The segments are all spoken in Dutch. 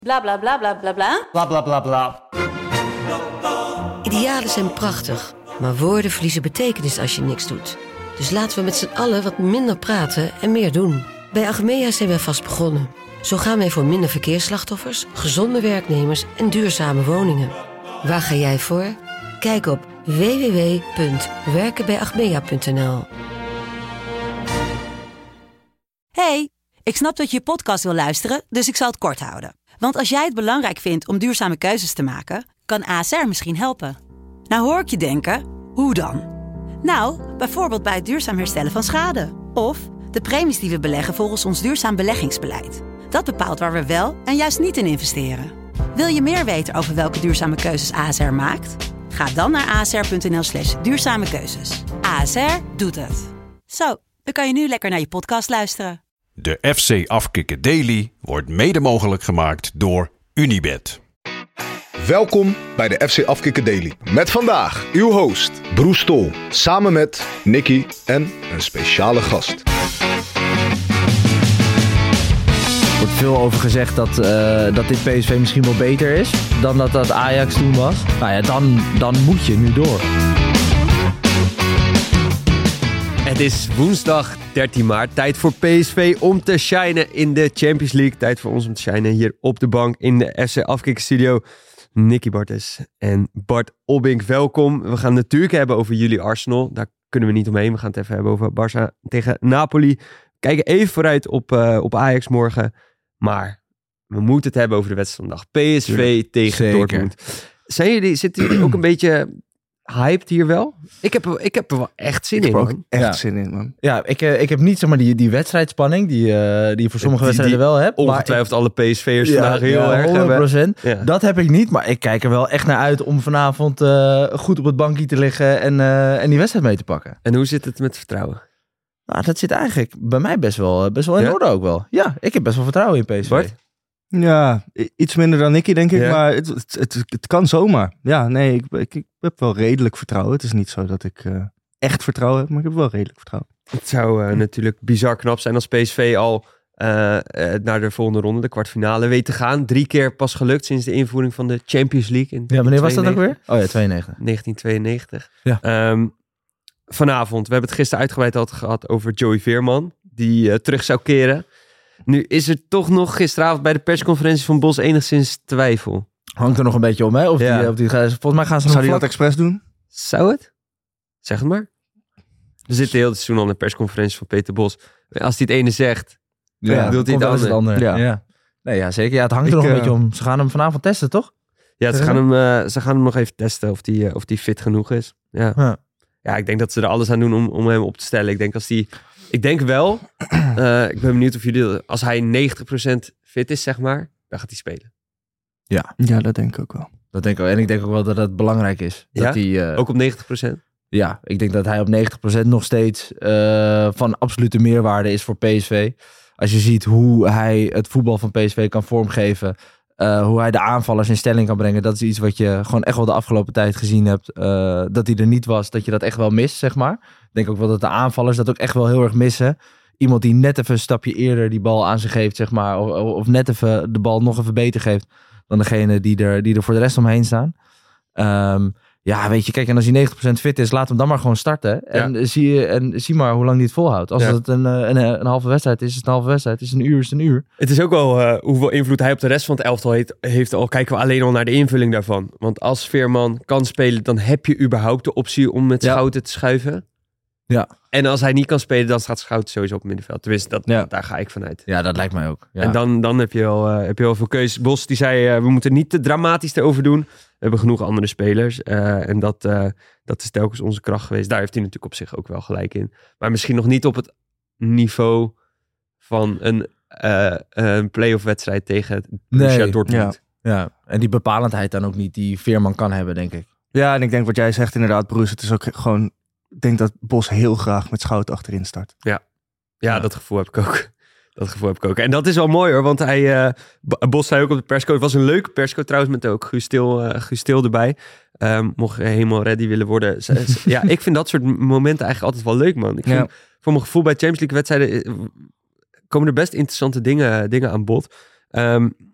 Bla bla bla bla bla bla. Bla bla bla bla. Idealen zijn prachtig, maar woorden verliezen betekenis als je niks doet. Dus laten we met z'n allen wat minder praten en meer doen. Bij Achmea zijn wij vast begonnen. Zo gaan wij voor minder verkeersslachtoffers, gezonde werknemers en duurzame woningen. Waar ga jij voor? Kijk op www.werkenbijachmea.nl. Hey, ik snap dat je je podcast wil luisteren, dus ik zal het kort houden. Want als jij het belangrijk vindt om duurzame keuzes te maken, kan ASR misschien helpen. Nou hoor ik je denken, hoe dan? Nou, bijvoorbeeld bij het duurzaam herstellen van schade. Of de premies die we beleggen volgens ons duurzaam beleggingsbeleid. Dat bepaalt waar we wel en juist niet in investeren. Wil je meer weten over welke duurzame keuzes ASR maakt? Ga dan naar asr.nl/duurzame keuzes. ASR doet het. Zo, dan kan je nu lekker naar je podcast luisteren. De FC Afkikken Daily wordt mede mogelijk gemaakt door Unibet. Welkom bij de FC Afkikken Daily. Met vandaag uw host Broes Stol. Samen met Nicky en een speciale gast. Er wordt veel over gezegd dat dit PSV misschien wel beter is dan dat Ajax toen was. Nou ja, dan moet je nu door. Het is woensdag 13 maart. Tijd voor PSV om te shinen in de Champions League. Tijd voor ons om te shinen hier op de bank in de FC Afkikken Studio. Nicky Bartes en Bart Obbink, welkom. We gaan het natuurlijk hebben over jullie Arsenal. Daar kunnen we niet omheen. We gaan het even hebben over Barça tegen Napoli. We kijken even vooruit op Ajax morgen. Maar we moeten het hebben over de wedstrijd vandaag. PSV tegen Zeker. Dortmund. Zitten jullie ook een beetje hyped hier wel? Ik heb er wel echt zin in, man. Echt zin in, man. Ja, ik heb niet zomaar die wedstrijdspanning die je voor sommige wedstrijden wel hebt. Ongetwijfeld alle PSV'ers vandaag heel erg 100%. hebben. Ja. Dat heb ik niet, maar ik kijk er wel echt naar uit om vanavond goed op het bankje te liggen en die wedstrijd mee te pakken. En hoe zit het met vertrouwen? Nou, dat zit eigenlijk bij mij best wel in orde ook wel. Ja, ik heb best wel vertrouwen in PSV. Bart? Ja, iets minder dan Nicky, denk ik. Ja. Maar het kan zomaar. Ja, nee, ik heb wel redelijk vertrouwen. Het is niet zo dat ik echt vertrouwen heb, maar ik heb wel redelijk vertrouwen. Het zou natuurlijk bizar knap zijn als PSV al naar de volgende ronde, de kwartfinale, weet te gaan. 3 keer pas gelukt sinds de invoering van de Champions League. Ja, wanneer was dat ook weer? Oh ja, 92. 1992. Ja. Vanavond, we hebben het gisteren uitgebreid al gehad over Joey Veerman, die terug zou keren. Nu is er toch nog gisteravond bij de persconferentie van Bos enigszins twijfel. Hangt er nog een beetje om, hè? Volgens mij gaan ze nog Zou hij dat expres doen? Zou het? Zeg het maar. We zitten heel het seizoen al in de persconferentie van Peter Bos. Als hij het ene zegt, bedoelt hij het andere. Ja. Nee, ja, zeker. Ja, het hangt er nog een beetje om. Ze gaan hem vanavond testen, toch? Ja, ze gaan hem nog even testen of die fit genoeg is. Ja, ik denk dat ze er alles aan doen om hem op te stellen. Ik denk wel, ik ben benieuwd of jullie, als hij 90% fit is, zeg maar, dan gaat hij spelen. Ja, dat denk ik ook wel. Dat denk ik ook. En ik denk ook wel dat het belangrijk is. Dat hij, ook op 90%? Ja, ik denk dat hij op 90% nog steeds van absolute meerwaarde is voor PSV. Als je ziet hoe hij het voetbal van PSV kan vormgeven, hoe hij de aanvallers in stelling kan brengen, dat is iets wat je gewoon echt wel de afgelopen tijd gezien hebt. Dat hij er niet was, dat je dat echt wel mist, zeg maar. Ik denk ook wel dat de aanvallers dat ook echt wel heel erg missen. Iemand die net even een stapje eerder die bal aan ze geeft, zeg maar. Of net even de bal nog even beter geeft dan degene die er voor de rest omheen staan. Ja, weet je, kijk, en als hij 90% fit is, laat hem dan maar gewoon starten. En zie maar hoe lang hij het volhoudt. Als het een halve wedstrijd is het een halve wedstrijd. Is een uur, is een uur. Het is ook wel hoeveel invloed hij op de rest van het elftal heeft. Al kijken we alleen al naar de invulling daarvan. Want als Veerman kan spelen, dan heb je überhaupt de optie om met Schouten te schuiven. Ja. En als hij niet kan spelen, dan staat Schouten sowieso op het middenveld. Tenminste, daar ga ik vanuit. Ja, dat lijkt mij ook. Ja. En dan heb je wel veel keuzes. Bos die zei, we moeten niet te dramatisch erover doen. We hebben genoeg andere spelers. En dat is telkens onze kracht geweest. Daar heeft hij natuurlijk op zich ook wel gelijk in. Maar misschien nog niet op het niveau van een play-off wedstrijd tegen Borussia Dortmund. Ja, en die bepalendheid dan ook niet die Veerman kan hebben, denk ik. Ja, en ik denk wat jij zegt inderdaad, Broes. Het is ook gewoon, ik denk dat Bos heel graag met Schouten achterin start. Ja, dat gevoel heb ik ook. En dat is wel mooi hoor, want Bos zei ook op de persco, het was een leuke persco trouwens met ook Guus Til erbij. Mocht je helemaal ready willen worden. Ja, ik vind dat soort momenten eigenlijk altijd wel leuk, man. Ik vind, voor mijn gevoel bij Champions League wedstrijden komen er best interessante dingen aan bod.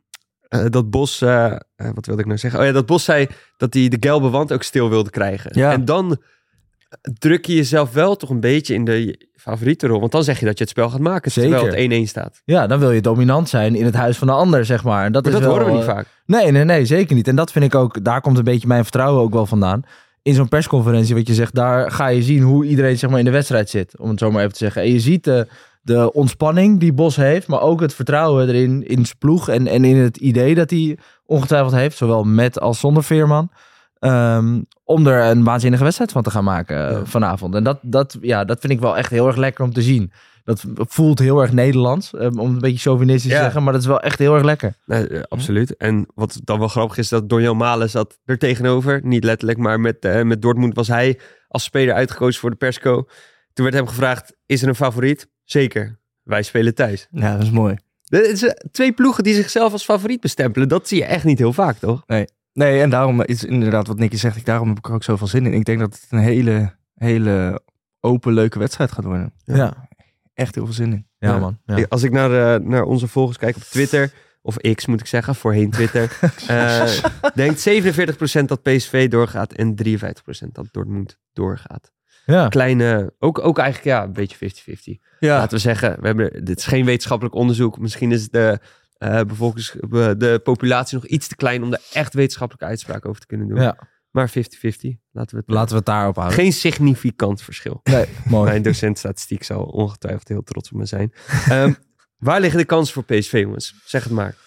dat Bos... wat wilde ik nou zeggen? Oh ja, dat Bos zei dat hij de gelbe wand ook stil wilde krijgen. Ja. En dan druk je jezelf wel toch een beetje in de favoriete rol. Want dan zeg je dat je het spel gaat maken. Zeker. Terwijl het 1-1 staat. Ja, dan wil je dominant zijn in het huis van de ander, zeg maar. En Maar is dat wel, horen we niet vaak. Nee, zeker niet. En dat vind ik ook, daar komt een beetje mijn vertrouwen ook wel vandaan. In zo'n persconferentie, wat je zegt, daar ga je zien hoe iedereen zeg maar in de wedstrijd zit. Om het zo maar even te zeggen. En je ziet de ontspanning die Bos heeft, maar ook het vertrouwen erin in zijn ploeg. En in het idee dat hij ongetwijfeld heeft, zowel met als zonder Veerman. Om er een waanzinnige wedstrijd van te gaan maken vanavond. En dat vind ik wel echt heel erg lekker om te zien. Dat voelt heel erg Nederlands, om het een beetje chauvinistisch te zeggen, maar dat is wel echt heel erg lekker. Nee, absoluut. En wat dan wel grappig is, dat Donjan Malen zat er tegenover. Niet letterlijk, maar met Dortmund was hij als speler uitgekozen voor de persco. Toen werd hem gevraagd, is er een favoriet? Zeker. Wij spelen thuis. Ja, dat is mooi. Het is 2 ploegen die zichzelf als favoriet bestempelen. Dat zie je echt niet heel vaak, toch? Nee, en daarom is inderdaad wat Nicky zegt. Daarom heb ik er ook zoveel zin in. Ik denk dat het een hele open, leuke wedstrijd gaat worden. Ja. Echt heel veel zin in. Ja, man. Ja. Als ik naar onze volgers kijk op Twitter, of X moet ik zeggen, voorheen Twitter, denkt 47% dat PSV doorgaat en 53% dat Dortmund doorgaat. Ja. Kleine, ook eigenlijk een beetje 50-50. Ja. Laten we zeggen, dit is geen wetenschappelijk onderzoek. Misschien is de populatie nog iets te klein om daar echt wetenschappelijke uitspraak over te kunnen doen. Ja. Maar 50-50, laten we het daarop houden. Geen significant verschil. Nee, mooi. Mijn docent statistiek zal ongetwijfeld heel trots op me zijn. Waar liggen de kansen voor PSV, jongens? Zeg het maar.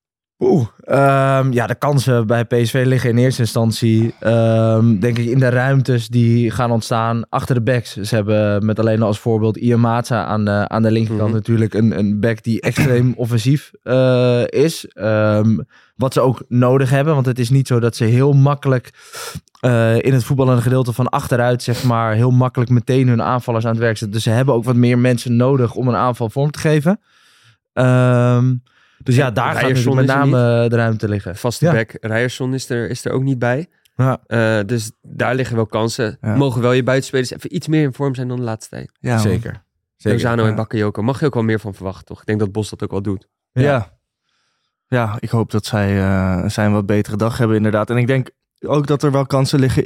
De kansen bij PSV liggen in eerste instantie, denk ik, in de ruimtes die gaan ontstaan achter de backs. Ze hebben met alleen al als voorbeeld Ian Maatsa aan de linkerkant natuurlijk een back die extreem offensief is. Wat ze ook nodig hebben, want het is niet zo dat ze heel makkelijk in het voetballende gedeelte van achteruit, zeg maar, heel makkelijk meteen hun aanvallers aan het werk zetten. Dus ze hebben ook wat meer mensen nodig om een aanval vorm te geven. Dus ja, daar gaat natuurlijk met name de ruimte liggen. Vaste back, Ryerson is er ook niet bij. Ja. Dus daar liggen wel kansen. Ja. Mogen wel je buitenspelers even iets meer in vorm zijn dan de laatste tijd. Ja, zeker. Lozano en Bakayoko. Mag je ook wel meer van verwachten, toch? Ik denk dat Bos dat ook wel doet. Ja, ik hoop dat zij een wat betere dag hebben inderdaad. En ik denk ook dat er wel kansen liggen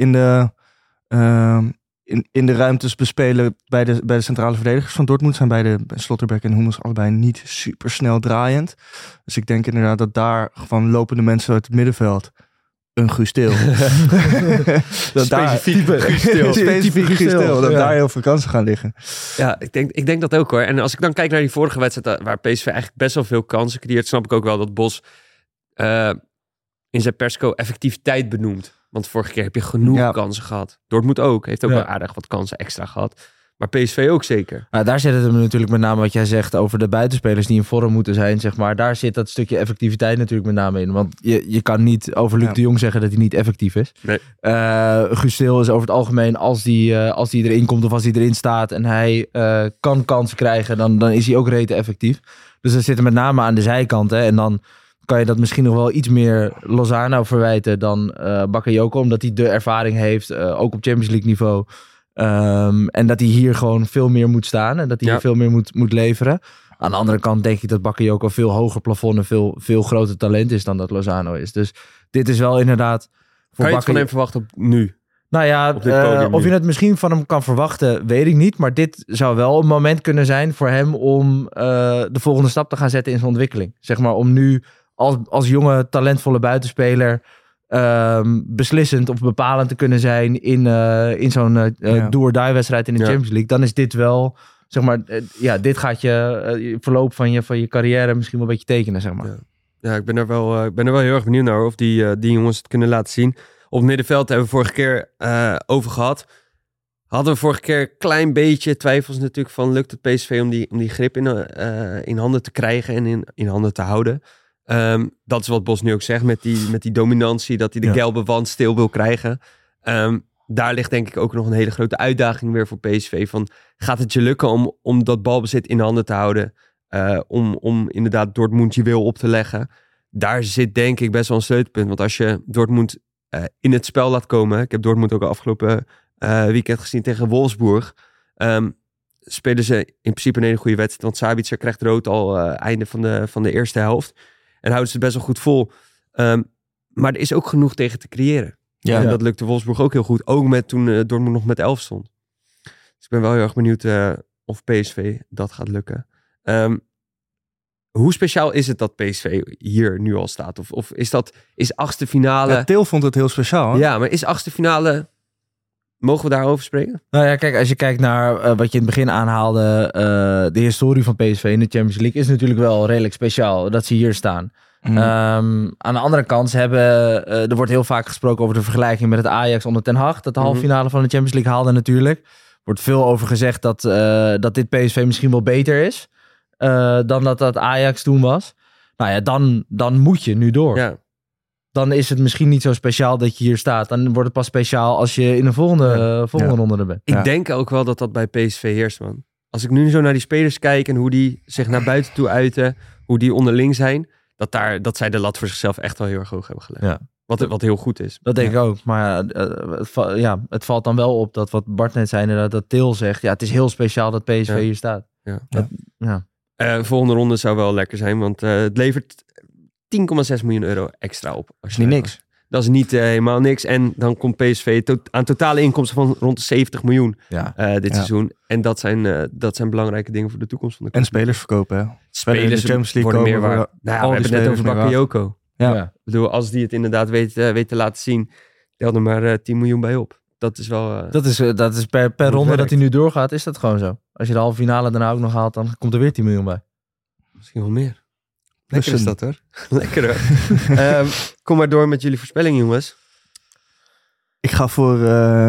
in de ruimtes bespelen bij de centrale verdedigers van Dortmund. Zijn beide, Slotterbeck en Hummels, allebei niet super snel draaiend. Dus ik denk inderdaad dat daar van lopende mensen uit het middenveld een Guus Til. Specifiek Guus Til. Dat daar heel veel kansen gaan liggen. Ja, ik denk dat ook hoor. En als ik dan kijk naar die vorige wedstrijd, waar PSV eigenlijk best wel veel kansen creëert, snap ik ook wel dat Bos in zijn persco effectiviteit benoemt. Want vorige keer heb je genoeg kansen gehad. Dortmund ook. Heeft ook wel aardig wat kansen extra gehad. Maar PSV ook zeker. Daar zit het hem natuurlijk met name wat jij zegt over de buitenspelers die in vorm moeten zijn, zeg maar. Daar zit dat stukje effectiviteit natuurlijk met name in. Want je kan niet over Luc de Jong zeggen dat hij niet effectief is. Nee. Guus Til is over het algemeen, als die erin komt of als hij erin staat en hij kan kansen krijgen, dan is hij ook rete effectief. Dus dat zit hem met name aan de zijkanten. En dan kan je dat misschien nog wel iets meer Lozano verwijten dan Bakayoko, omdat hij de ervaring heeft, ook op Champions League niveau. En dat hij hier gewoon veel meer moet staan en dat hij hier veel meer moet leveren. Aan de andere kant denk ik dat Bakayoko veel hoger plafond en veel groter talent is dan dat Lozano is. Dus dit is wel inderdaad... Kan je het van hem verwachten op nu? Nou ja, of je het misschien van hem kan verwachten, weet ik niet. Maar dit zou wel een moment kunnen zijn voor hem om de volgende stap te gaan zetten in zijn ontwikkeling. Zeg maar om nu als jonge, talentvolle buitenspeler beslissend of bepalend te kunnen zijn in zo'n do-or-die wedstrijd in de Champions League. Dan is dit wel, zeg maar, dit gaat je verloop van je carrière misschien wel een beetje tekenen, zeg maar. Ja, ik ben er wel heel erg benieuwd naar of die jongens het kunnen laten zien. Op het middenveld hebben we vorige keer over gehad. Hadden we vorige keer een klein beetje twijfels natuurlijk van, lukt het PSV om die grip in handen te krijgen en in handen te houden. Dat is wat Bos nu ook zegt met die dominantie, dat hij de gelbe wand stil wil krijgen. Daar ligt denk ik ook nog een hele grote uitdaging weer voor PSV. Van, gaat het je lukken om dat balbezit in handen te houden? Om inderdaad Dortmund je wil op te leggen. Daar zit denk ik best wel een sleutelpunt. Want als je Dortmund in het spel laat komen. Ik heb Dortmund ook afgelopen weekend gezien tegen Wolfsburg. Spelen ze in principe een hele goede wedstrijd. Want Sabitzer krijgt rood al einde van de eerste helft. En houden ze het best wel goed vol. Maar er is ook genoeg tegen te creëren. Ja. En dat lukte Wolfsburg ook heel goed. Ook met toen Dortmund nog met 11 stond. Dus ik ben wel heel erg benieuwd of PSV dat gaat lukken. Hoe speciaal is het dat PSV hier nu al staat? Of is achtste finale... Ja, Til vond het heel speciaal. Hè? Ja, maar is achtste finale... Mogen we daarover spreken? Nou ja, kijk, als je kijkt naar wat je in het begin aanhaalde, de historie van PSV in de Champions League is natuurlijk wel redelijk speciaal dat ze hier staan. Aan de andere kant er wordt heel vaak gesproken over de vergelijking met het Ajax onder Ten Hag, dat de halve finale van de Champions League haalde natuurlijk. Er wordt veel over gezegd dat dit PSV misschien wel beter is dan dat Ajax toen was. Nou ja, dan moet je nu door. Ja. Dan is het misschien niet zo speciaal dat je hier staat. Dan wordt het pas speciaal als je in de volgende ronde er bent. Ik denk ook wel dat bij PSV heerst, man. Als ik nu zo naar die spelers kijk en hoe die zich naar buiten toe uiten, hoe die onderling zijn, dat zij de lat voor zichzelf echt wel heel erg hoog hebben gelegd. Ja. Wat heel goed is. Dat denk ik ook. Maar het valt dan wel op dat wat Bart net zei, inderdaad, dat Til zegt, ja, het is heel speciaal dat PSV hier staat. Volgende ronde zou wel lekker zijn, want het levert 10,6 miljoen euro extra op. Dat is niet niks. Dat is niet helemaal niks. En dan komt PSV aan totale inkomsten van rond de 70 miljoen dit seizoen. En dat zijn belangrijke dingen voor de toekomst van de club. En spelers verkopen, hè? Spelers de Champions League worden meer komen, waard. We hebben het net over Bakayoko. Ja. Ik bedoel, als die het inderdaad weet te laten zien, tel er maar 10 miljoen bij op. Dat is wel... Dat is per ronde dat hij nu doorgaat, is dat gewoon zo. Als je de halve finale daarna ook nog haalt, dan komt er weer 10 miljoen bij. Misschien wel meer. Lekker is dat, hoor. Lekker, hoor. Kom maar door met jullie voorspelling, jongens. Ik ga voor 1-1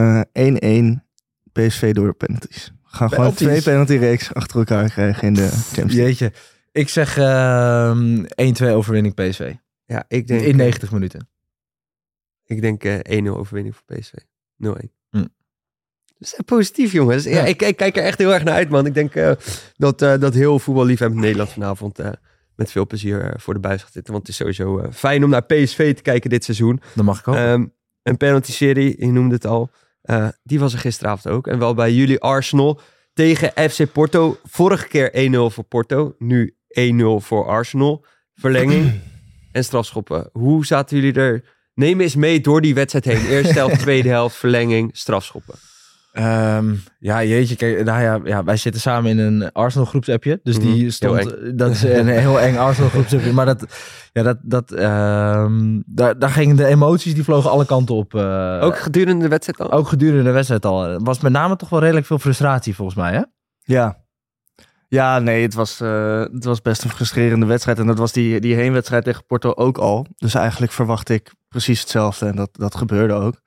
PSV door penalties. We gaan gewoon 2 penalty-reeks achter elkaar krijgen in de Champions League. Jeetje. Ik zeg 1-2 overwinning PSV. Ja, ik denk... In 90 minuten. Ik denk 1-0 overwinning voor PSV. 0-1. Dus positief, jongens. Ja, ik kijk er echt heel erg naar uit, man. Ik denk dat heel voetballiefhebbend Nederland vanavond met veel plezier voor de buis gaat zitten. Want het is sowieso fijn om naar PSV te kijken dit seizoen. Dat mag ik ook. Een penalty-serie, je noemde het al. Die was er gisteravond ook. En wel bij jullie Arsenal tegen FC Porto. Vorige keer 1-0 voor Porto. Nu 1-0 voor Arsenal. Verlenging en strafschoppen. Hoe zaten jullie er? Neem eens mee door die wedstrijd heen. Eerste helft, tweede helft, verlenging, strafschoppen. Jeetje. Kijk, wij zitten samen in een Arsenal groepsappje. Dus die stond... Dat is een heel eng Arsenal groepsappje. Maar daar gingen de emoties, die vlogen alle kanten op. Ook gedurende de wedstrijd al? Ook gedurende de wedstrijd al. Er was met name toch wel redelijk veel frustratie volgens mij, hè? Ja. Ja, nee, het was best een frustrerende wedstrijd. En dat was die heenwedstrijd tegen Porto ook al. Dus eigenlijk verwacht ik precies hetzelfde. En dat gebeurde ook.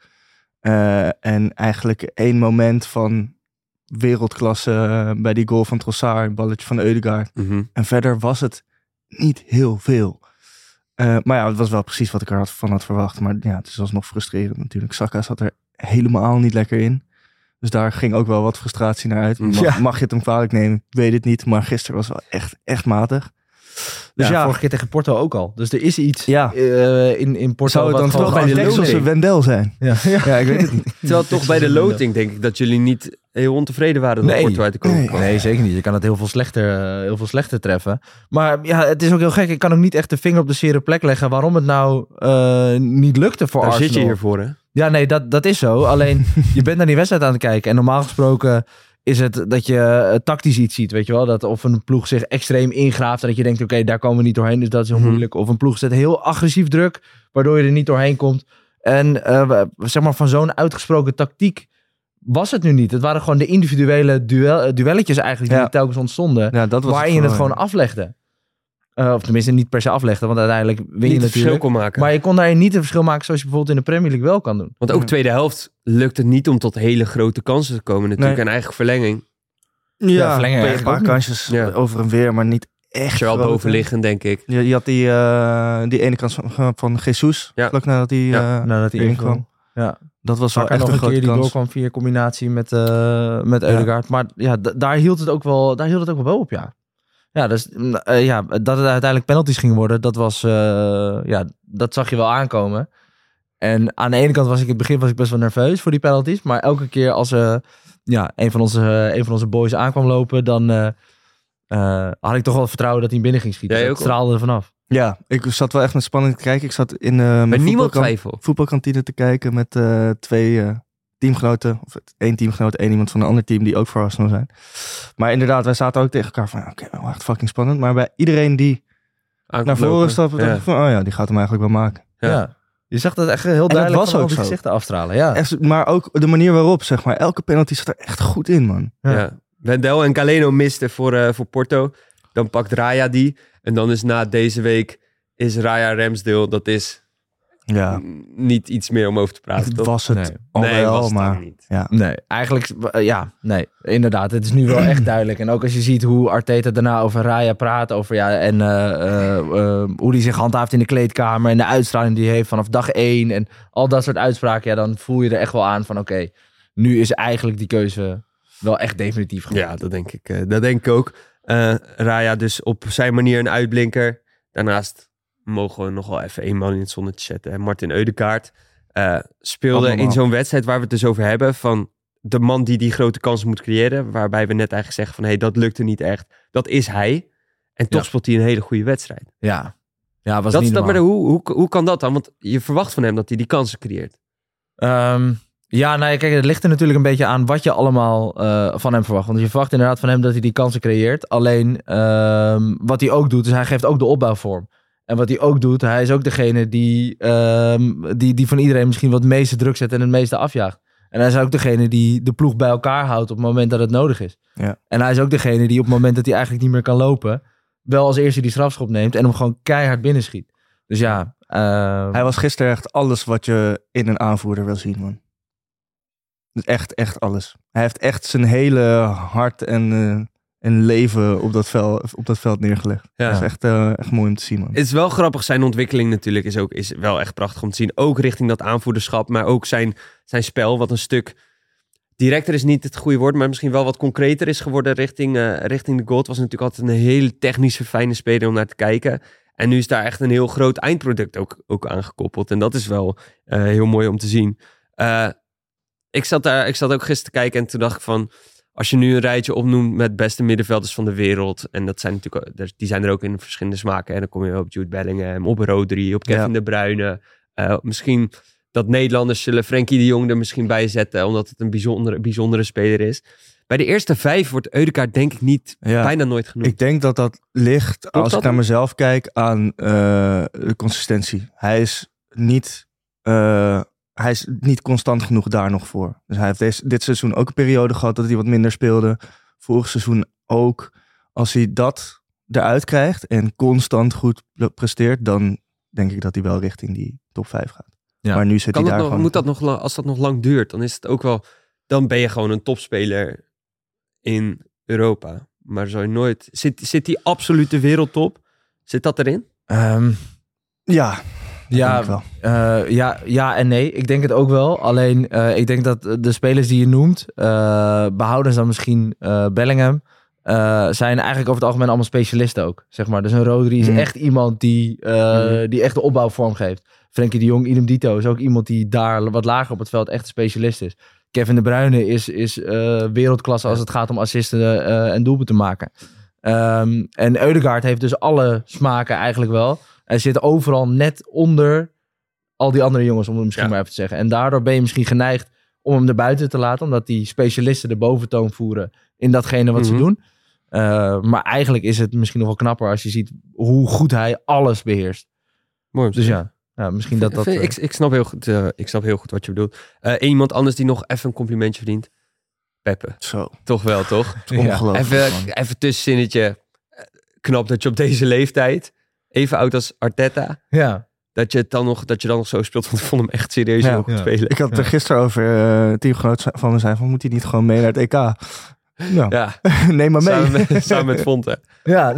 En eigenlijk 1 moment van wereldklasse bij die goal van Trossard, een balletje van Ødegaard. Mm-hmm. En verder was het niet heel veel. Maar ja, het was wel precies wat ik ervan had verwacht. Maar ja, het is alsnog frustrerend natuurlijk. Saka zat er helemaal niet lekker in. Dus daar ging ook wel wat frustratie naar uit. Mag je het hem kwalijk nemen? Ik weet het niet. Maar gisteren was wel echt matig. Dus vorige keer tegen Porto ook al. Dus er is iets in Porto. Zou het dan toch bij de loting Wendel zijn? Ja, ik weet het niet. Terwijl toch bij de loting denk ik dat jullie niet heel ontevreden waren door Porto uit te komen. Nee, zeker niet. Je kan het heel veel slechter treffen. Maar ja, het is ook heel gek. Ik kan ook niet echt de vinger op de zere plek leggen waarom het nou niet lukte voor Arsenal. Daar zit je hiervoor, hè? Ja, nee, dat is zo. Alleen, je bent naar die wedstrijd aan het kijken. En normaal gesproken is het dat je tactisch iets ziet, weet je wel. Dat of een ploeg zich extreem ingraaft en dat je denkt, oké, daar komen we niet doorheen, dus dat is heel moeilijk. Of een ploeg zet heel agressief druk, waardoor je er niet doorheen komt. En zeg maar van zo'n uitgesproken tactiek was het nu niet. Het waren gewoon de individuele duelletjes eigenlijk die telkens ontstonden, waarin je het gewoon aflegde. Of tenminste niet per se aflegde, want uiteindelijk win je natuurlijk. Verschil kon maken. Maar je kon daarin niet een verschil maken zoals je bijvoorbeeld in de Premier League wel kan doen. Want ook tweede helft lukt het niet om tot hele grote kansen te komen natuurlijk. En eigen verlenging. Ja, verlenging een paar kansjes over en weer, maar niet echt. Wel bovenliggend, denk ik. Je had die ene kans van Jesus, vlak nadat hij erin kwam. Ja. Dat was wel echt nog een grote keer die kans. doorkwam via combinatie met Ødegaard. Maar ja, daar hield het ook wel wel op, ja. Ja, dus dat het uiteindelijk penalties gingen worden, dat was, dat zag je wel aankomen. En aan de ene kant was ik in het begin best wel nerveus voor die penalties, maar elke keer als een van onze boys aankwam lopen, dan had ik toch wel het vertrouwen dat hij binnen ging schieten. Jij Dat ook straalde er vanaf. Ja, ik zat wel echt met spanning te kijken. Ik zat in Met mijn niemand twijfel. voetbalkantine te kijken met 2 teamgenoten. Of 1 teamgenoot, 1 iemand van een ander team die ook voor Arsenal zijn. Maar inderdaad, wij zaten ook tegen elkaar van... Oké, wel echt fucking spannend. Maar bij iedereen die naar voren stapt... dacht ik van, oh ja, die gaat hem eigenlijk wel maken. Ja. Je zag dat echt heel duidelijk was van ook al die zo. gezichten afstralen. Ja. Echt, maar ook de manier waarop, zeg maar. Elke penalty zat er echt goed in, man. Ja. Wendel en Galeno misten voor Porto. Dan pakt Raya die. En dan is na deze week is Raya Ramsdale. Dat is niet iets meer om over te praten. Het toch? was het Nee. al Nee, wel, was het maar... ook niet. Ja. Nee, eigenlijk, nee, inderdaad. Het is nu wel echt duidelijk. En ook als je ziet hoe Arteta daarna over Raya praat, over hoe hij zich handhaaft in de kleedkamer en de uitstraling die hij heeft vanaf dag 1 en al dat soort uitspraken, dan voel je er echt wel aan van oké, nu is eigenlijk die keuze wel echt definitief geworden. Ja, dat denk ik ook. Raya dus op zijn manier een uitblinker. Daarnaast mogen we nog wel even 1 man in het zonnetje zetten. Martin Ødegaard speelde Allemaal. in zo'n wedstrijd waar we het dus over hebben van de man die grote kansen moet creëren. Waarbij we net eigenlijk zeggen van hey, dat lukte niet echt. Dat is hij. En toch speelt hij een hele goede wedstrijd. Ja, was Dat niet is dat, normaal. maar hoe kan dat dan? Want je verwacht van hem dat hij die kansen creëert. Ja, nou ja, kijk, het ligt er natuurlijk een beetje aan wat je allemaal van hem verwacht. Want je verwacht inderdaad van hem dat hij die kansen creëert. Alleen, wat hij ook doet, is hij geeft ook de opbouwvorm. En wat hij ook doet, hij is ook degene die van iedereen misschien wat meeste druk zet en het meeste afjaagt. En hij is ook degene die de ploeg bij elkaar houdt op het moment dat het nodig is. Ja. En hij is ook degene die op het moment dat hij eigenlijk niet meer kan lopen, wel als eerste die strafschop neemt en hem gewoon keihard binnenschiet. Dus ja. Hij was gisteren echt alles wat je in een aanvoerder wil zien, man. Dus echt alles. Hij heeft echt zijn hele hart en leven op dat veld neergelegd. Ja. Dat is echt mooi om te zien, man. Het is wel grappig, zijn ontwikkeling natuurlijk is wel echt prachtig om te zien. Ook richting dat aanvoerderschap, maar ook zijn spel, wat een stuk directer is niet het goede woord, maar misschien wel wat concreter is geworden richting de goal. Het was natuurlijk altijd een hele technische, fijne speler om naar te kijken. En nu is daar echt een heel groot eindproduct ook aangekoppeld. En dat is wel heel mooi om te zien. Ik zat ook gisteren te kijken en toen dacht ik van, als je nu een rijtje opnoemt met beste middenvelders van de wereld, en dat zijn natuurlijk, die zijn er ook in verschillende smaken. En dan kom je op Jude Bellingham, op Rodri, op Kevin De Bruyne. Misschien dat Nederlanders zullen Frenkie de Jong er misschien bij zetten, omdat het een bijzondere speler is. Bij de eerste 5 wordt Ødegaard denk ik bijna nooit genoemd. Ik denk dat ligt, als ik naar mezelf kijk, aan de consistentie. Hij is niet constant genoeg daar nog voor. Dus hij heeft dit seizoen ook een periode gehad dat hij wat minder speelde. Vorig seizoen ook. Als hij dat eruit krijgt en constant goed presteert, dan denk ik dat hij wel richting die top 5 gaat. Ja. Maar nu zit hij daar gewoon... Als dat nog lang duurt, dan is het ook wel... Dan ben je gewoon een topspeler in Europa. Maar zou je nooit... Zit die absolute wereldtop? Zit dat erin? Ja... Ja en nee. Ik denk het ook wel. Alleen, ik denk dat de spelers die je noemt, behouden dan misschien Bellingham, zijn eigenlijk over het algemeen allemaal specialisten ook. Zeg maar. Dus een Rodri is echt iemand die echt de opbouw vorm geeft. Frenkie de Jong, idem dito, is ook iemand die daar wat lager op het veld echt een specialist is. Kevin De Bruyne is wereldklasse als het gaat om assisten en doelpunten maken. En Ødegaard heeft dus alle smaken eigenlijk wel. Hij zit overal net onder al die andere jongens, om het misschien maar even te zeggen. En daardoor ben je misschien geneigd om hem erbuiten te laten, omdat die specialisten de boventoon voeren in datgene wat ze doen. Maar eigenlijk is het misschien nog wel knapper als je ziet hoe goed hij alles beheerst. Mooi. Dus ja, misschien dat... Ik snap heel goed wat je bedoelt. Iemand anders die nog even een complimentje verdient. Peppe. Zo. Toch wel, toch? Ongelooflijk. Even tussenzinnetje. Knap dat je op deze leeftijd, even oud als Arteta, dat je dan nog zo speelt. Want ik vond hem echt serieus heel goed spelen. Ik had het er gisteren over, teamgenoot van me zei van, moet hij niet gewoon mee naar het EK? Nou, neem maar mee. Samen met Fonte. Ja.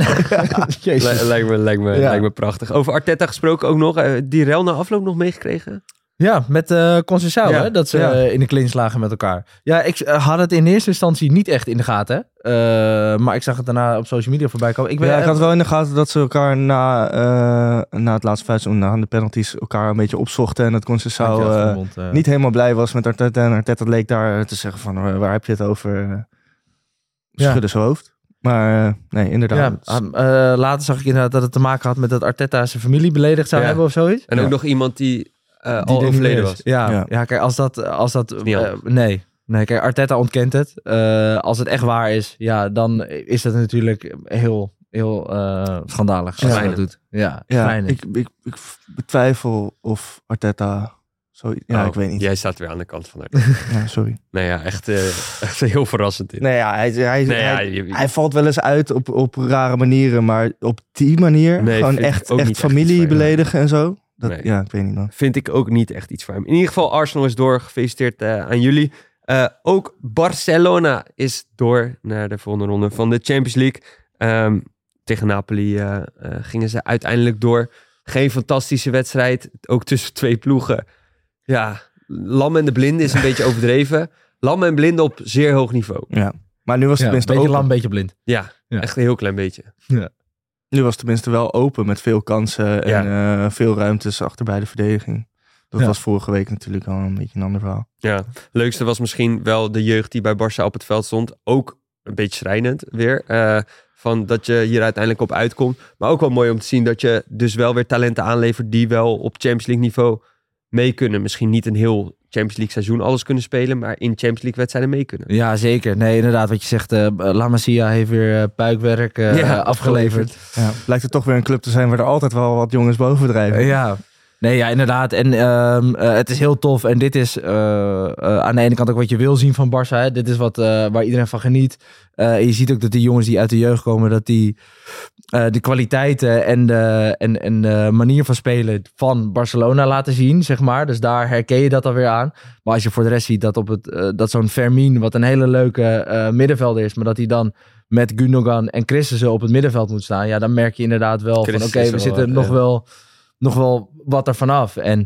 Lijkt me prachtig. Over Arteta gesproken ook nog. Die rel na afloop nog meegekregen? Ja, met Conceição, hè, dat ze in de clinch lagen met elkaar. Ja, ik had het in eerste instantie niet echt in de gaten. Maar ik zag het daarna op social media voorbij komen. Ik had wel in de gaten dat ze elkaar na het laatste fluitseizoen, na de penalties, elkaar een beetje opzochten. En dat Conceição niet helemaal blij was met Arteta. En Arteta leek daar te zeggen van, waar heb je het over? Schudden zijn hoofd. Maar nee, inderdaad. Ja, later zag ik inderdaad dat het te maken had met dat Arteta zijn familie beledigd zou hebben of zoiets. En ook nog iemand die al overleden was. Ja, kijk, als dat nee, kijk, Arteta ontkent het. Als het echt waar is, ja, dan is dat natuurlijk heel schandalig als hij dat doet. Ja, ik betwijfel of Arteta... ik weet niet. Jij staat weer aan de kant van Arteta. Ja, sorry. Nee, ja, echt heel verrassend. Nee, ja, hij valt wel eens uit op rare manieren, maar op die manier gewoon echt familie beledigen en zo. Ja, ik weet niet man. Vind ik ook niet echt iets voor hem. In ieder geval, Arsenal is door. Gefeliciteerd aan jullie. Ook Barcelona is door naar de volgende ronde van de Champions League. Tegen Napoli gingen ze uiteindelijk door. Geen fantastische wedstrijd. Ook tussen twee ploegen. Ja, lam en de blinde is een beetje overdreven. Lam en blinde op zeer hoog niveau. Ja, maar nu was het tenminste beetje open. lam, beetje blind. Ja, echt een heel klein beetje. Ja. Nu was het tenminste wel open met veel kansen en veel ruimtes achter bij de verdediging. Dat was vorige week natuurlijk al een beetje een ander verhaal. Ja, leukste was misschien wel de jeugd die bij Barça op het veld stond. Ook een beetje schrijnend weer. Van dat je hier uiteindelijk op uitkomt. Maar ook wel mooi om te zien dat je dus wel weer talenten aanlevert die wel op Champions League niveau mee kunnen. Misschien niet een heel Champions League seizoen alles kunnen spelen, maar in Champions League wedstrijden mee kunnen. Ja, zeker. Nee, inderdaad, wat je zegt, La Masia heeft weer puikwerk afgeleverd. Ja, blijkt het toch weer een club te zijn waar er altijd wel wat jongens boven drijven. Ja. Nee, ja, inderdaad. En het is heel tof. En dit is aan de ene kant ook wat je wil zien van Barça. Hè. Dit is waar iedereen van geniet. Je ziet ook dat die jongens die uit de jeugd komen, dat die de kwaliteiten en de manier van spelen van Barcelona laten zien, zeg maar. Dus daar herken je dat alweer aan. Maar als je voor de rest ziet dat zo'n Fermin, wat een hele leuke middenvelder is, maar dat hij dan met Gundogan en Christensen op het middenveld moet staan, ja, dan merk je inderdaad wel van oké, we zitten nog wel wat er vanaf. En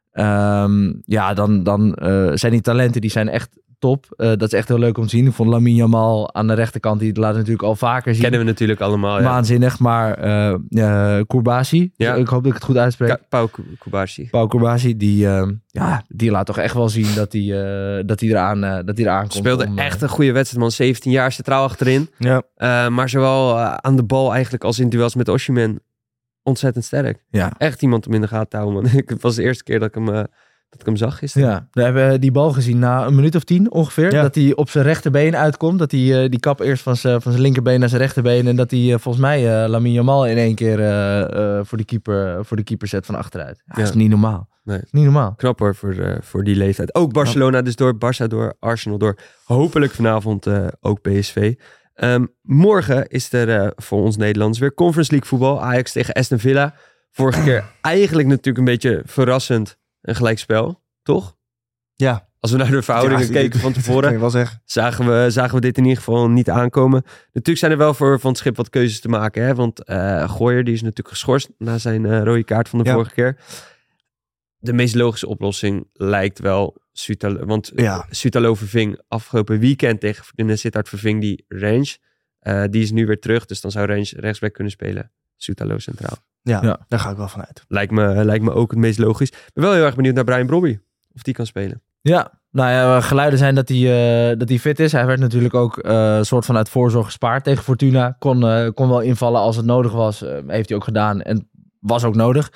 dan zijn die talenten, die zijn echt top. Dat is echt heel leuk om te zien. Ik vond Lamine Yamal aan de rechterkant, die laat natuurlijk al vaker zien. Kennen we natuurlijk allemaal. Ja. Waanzinnig, maar Kourbasi, ik hoop dat ik het goed uitspreek. Pau Kourbasi, die laat toch echt wel zien dat hij eraan komt. Speelde echt een goede wedstrijd, man. 17 jaar, centraal achterin. Ja. Maar zowel aan de bal eigenlijk als in duels met Osimhen ontzettend sterk. Ja. Echt iemand om in de gaten te houden, man. Het was de eerste keer dat ik hem zag gisteren. Ja, we hebben die bal gezien na een minuut of 10 ongeveer. Ja. Dat hij op zijn rechterbeen uitkomt. Dat hij die kap eerst van zijn linkerbeen naar zijn rechterbeen. En dat hij volgens mij Lamine Yamal in één keer voor de keeper zet van achteruit. Ja, dat is niet normaal. Nee. Is niet normaal. Knap hoor, voor die leeftijd. Ook Barcelona dus door, Barça door, Arsenal door. Hopelijk vanavond ook PSV. Morgen is er voor ons Nederlanders weer Conference League voetbal. Ajax tegen Aston Villa. Vorige keer eigenlijk natuurlijk een beetje verrassend een gelijkspel, toch? Ja. Als we naar de verhoudingen keken van tevoren, zagen we dit in ieder geval niet aankomen. Natuurlijk zijn er wel voor Van het Schip wat keuzes te maken. Hè? Want Gooier, die is natuurlijk geschorst na zijn rode kaart van de vorige keer. De meest logische oplossing lijkt wel Sutalo. Want Sutalo verving afgelopen weekend tegen Fortuna Sittard verving die Range. Die is nu weer terug, dus dan zou Range rechtsback kunnen spelen. Sutalo centraal. Ja, daar ga ik wel van uit. Lijkt me ook het meest logisch. Ik ben wel heel erg benieuwd naar Brian Brobby. Of die kan spelen. Ja, nou ja, geluiden zijn dat hij fit is. Hij werd natuurlijk ook soort van uit voorzorg gespaard tegen Fortuna. Kon wel invallen als het nodig was. Heeft hij ook gedaan en was ook nodig.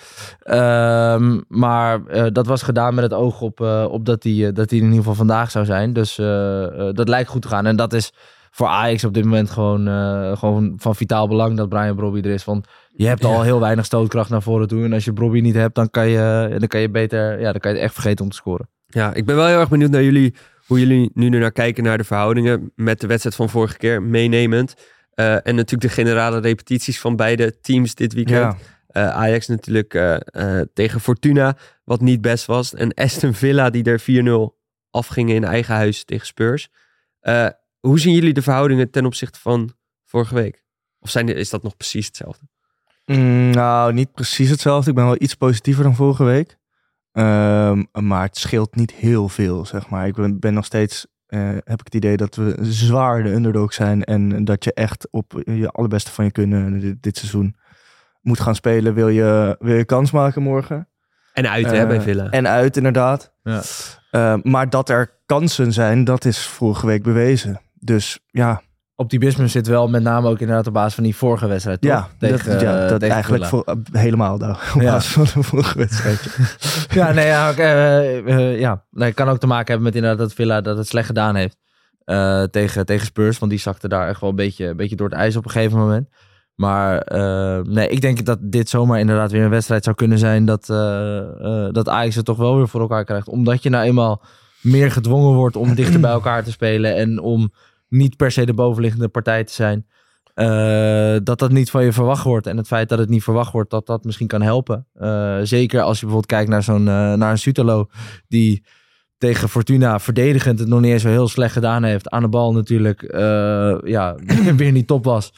Maar dat was gedaan met het oog op dat hij in ieder geval vandaag zou zijn. Dus dat lijkt goed te gaan. En dat is voor Ajax op dit moment gewoon van vitaal belang dat Brian Brobby er is. Want je hebt al heel weinig stootkracht naar voren toe. En als je Brobby niet hebt, dan kan je beter, dan kan je het echt vergeten om te scoren. Ja, ik ben wel heel erg benieuwd naar jullie, hoe jullie nu naar kijken naar de verhoudingen met de wedstrijd van vorige keer, meenemend. En natuurlijk de generale repetities van beide teams dit weekend. Ja. Ajax natuurlijk tegen Fortuna, wat niet best was. En Aston Villa, die er 4-0 afgingen in eigen huis tegen Spurs. Hoe zien jullie de verhoudingen ten opzichte van vorige week? Of is dat nog precies hetzelfde? Nou, niet precies hetzelfde. Ik ben wel iets positiever dan vorige week. Maar het scheelt niet heel veel, zeg maar. Ik ben nog steeds, heb ik het idee dat we zwaar de underdog zijn. En dat je echt op je allerbeste van je kunnen dit seizoen moet gaan spelen. Wil je kans maken morgen? En uit bij Villa. En uit, inderdaad. Ja. Maar dat er kansen zijn, dat is vorige week bewezen. Dus ja, optimisme zit wel met name ook inderdaad op basis van die vorige wedstrijd. Toch? Ja, dat tegen eigenlijk helemaal daar. Op basis van de vorige wedstrijd. Het kan ook te maken hebben met inderdaad dat Villa dat het slecht gedaan heeft tegen Spurs. Want die zakte daar echt wel een beetje door het ijs op een gegeven moment. Maar ik denk dat dit zomaar inderdaad weer een wedstrijd zou kunnen zijn dat Ajax het toch wel weer voor elkaar krijgt. Omdat je nou eenmaal meer gedwongen wordt om dichter bij elkaar te spelen en om niet per se de bovenliggende partij te zijn. Dat niet van je verwacht wordt. En het feit dat het niet verwacht wordt, dat misschien kan helpen. Zeker als je bijvoorbeeld kijkt naar een Sutalo die tegen Fortuna verdedigend het nog niet eens zo heel slecht gedaan heeft. Aan de bal natuurlijk weer niet top was.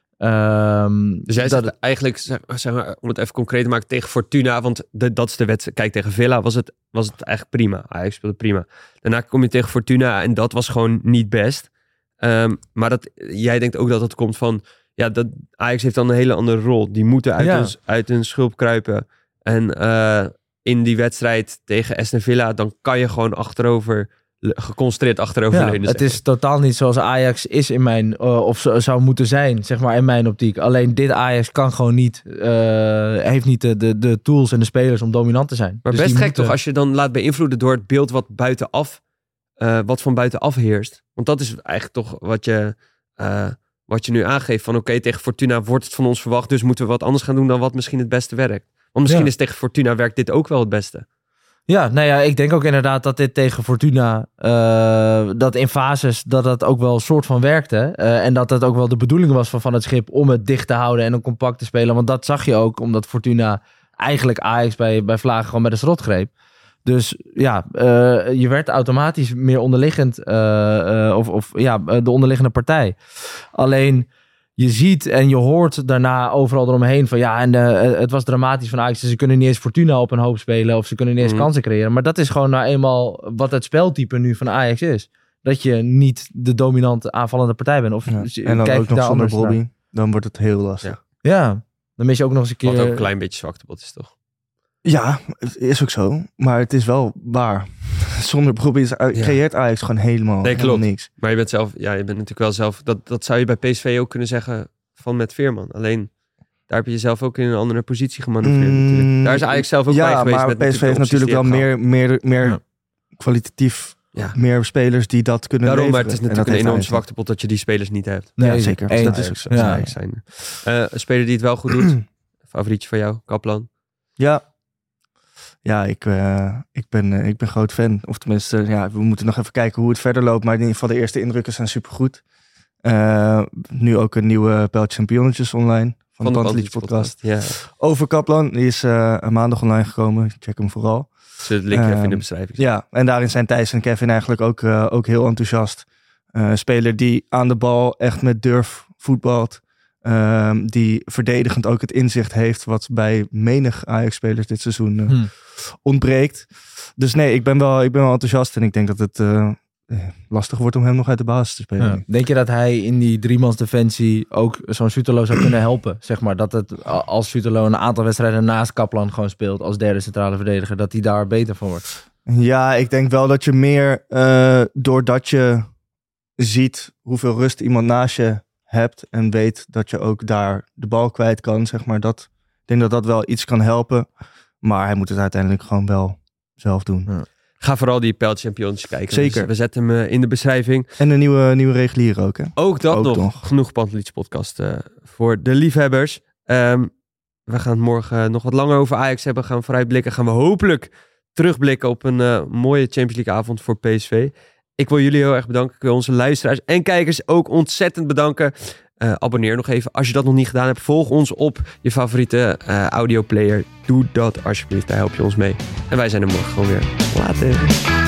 Dus jij zegt eigenlijk, zeg maar, om het even concreet te maken, tegen Fortuna, want dat is de wedstrijd. Kijk, tegen Villa was het eigenlijk prima. Ajax speelde prima. Daarna kom je tegen Fortuna en dat was gewoon niet best. Maar jij denkt ook dat het komt van, dat Ajax heeft dan een hele andere rol. Die moeten uit hun schulp kruipen. En in die wedstrijd tegen Aston Villa, dan kan je gewoon geconcentreerd achteroverleunen. Het is totaal niet zoals Ajax is in mijn, of zou moeten zijn, zeg maar in mijn optiek. Alleen dit Ajax kan gewoon niet, heeft niet de tools en de spelers om dominant te zijn. Maar dus best gek toch, als je dan laat beïnvloeden door het beeld wat van buitenaf heerst. Want dat is eigenlijk toch wat je nu aangeeft van oké, tegen Fortuna wordt het van ons verwacht, dus moeten we wat anders gaan doen dan wat misschien het beste werkt. Want misschien is tegen Fortuna werkt dit ook wel het beste. Ja, ik denk ook inderdaad dat dit tegen Fortuna, dat in fases, dat ook wel een soort van werkte. En dat het ook wel de bedoeling was van het schip om het dicht te houden en om compact te spelen. Want dat zag je ook, omdat Fortuna eigenlijk Ajax bij Vlagen gewoon met de strot greep. Dus je werd automatisch meer onderliggend, de onderliggende partij. Alleen je ziet en je hoort daarna overal eromheen van het was dramatisch van Ajax. Ze kunnen niet eens Fortuna op een hoop spelen of ze kunnen niet eens kansen creëren. Maar dat is gewoon nou eenmaal wat het speltype nu van Ajax is. Dat je niet de dominante aanvallende partij bent. Of en dan ook nog zonder Bobby, dan wordt het heel lastig. Ja, dan mis je ook nog eens een keer. Wat ook een klein beetje zwaktebod is, toch? Ja, het is ook zo. Maar het is wel waar. Zonder Bobby creëert Ajax gewoon helemaal niks. Maar je bent natuurlijk wel zelf. Dat zou je bij PSV ook kunnen zeggen van met Veerman. Alleen daar heb je jezelf ook in een andere positie gemanoeuvreerd natuurlijk. Daar is Ajax zelf ook bij geweest. Ja, maar PSV heeft natuurlijk wel meer kwalitatief meer spelers die dat kunnen leveren. Maar het is natuurlijk een enorm zwaktebod dat je die spelers niet hebt. Nee, zeker. Dus dat is ook zo. Een speler die het wel goed doet. Favorietje van jou, Kaplan? Ja, ik ben groot fan. Of tenminste, we moeten nog even kijken hoe het verder loopt. Maar in ieder geval de eerste indrukken zijn supergoed. Nu ook een nieuwe Pijltjes en Pionnetjes online. Van de Pantelich podcast. Ja. Over Kaplan. Die is maandag online gekomen. Check hem vooral. Zullen het linkje even in de beschrijving. Ja, en daarin zijn Thijs en Kevin eigenlijk ook heel enthousiast. Speler die aan de bal echt met durf voetbalt. Die verdedigend ook het inzicht heeft wat bij menig Ajax-spelers dit seizoen ontbreekt. Dus nee, ik ben wel enthousiast en ik denk dat het lastig wordt om hem nog uit de basis te spelen. Ja. Denk je dat hij in die driemansdefensie ook zo'n Sutalo zou kunnen helpen? Zeg maar dat het als Sutalo een aantal wedstrijden naast Kaplan gewoon speelt als derde centrale verdediger, dat hij daar beter van wordt? Ja, ik denk wel dat je meer doordat je ziet hoeveel rust iemand naast je hebt en weet dat je ook daar de bal kwijt kan, zeg maar. Ik denk dat wel iets kan helpen, maar hij moet het uiteindelijk gewoon wel zelf doen. Ja. Ga vooral die Pijltjes en Pionnetjes kijken. Zeker. Dus we zetten hem in de beschrijving. En een nieuwe regulier ook, hè? Ook dat nog. Genoeg Pantelich podcast voor de liefhebbers. We gaan morgen nog wat langer over Ajax hebben. Gaan we vooruitblikken. Gaan we hopelijk terugblikken op een mooie Champions League avond voor PSV. Ik wil jullie heel erg bedanken. Ik wil onze luisteraars en kijkers ook ontzettend bedanken. Abonneer nog even als je dat nog niet gedaan hebt. Volg ons op je favoriete audioplayer. Doe dat alsjeblieft, daar help je ons mee. En wij zijn er morgen gewoon weer. Later.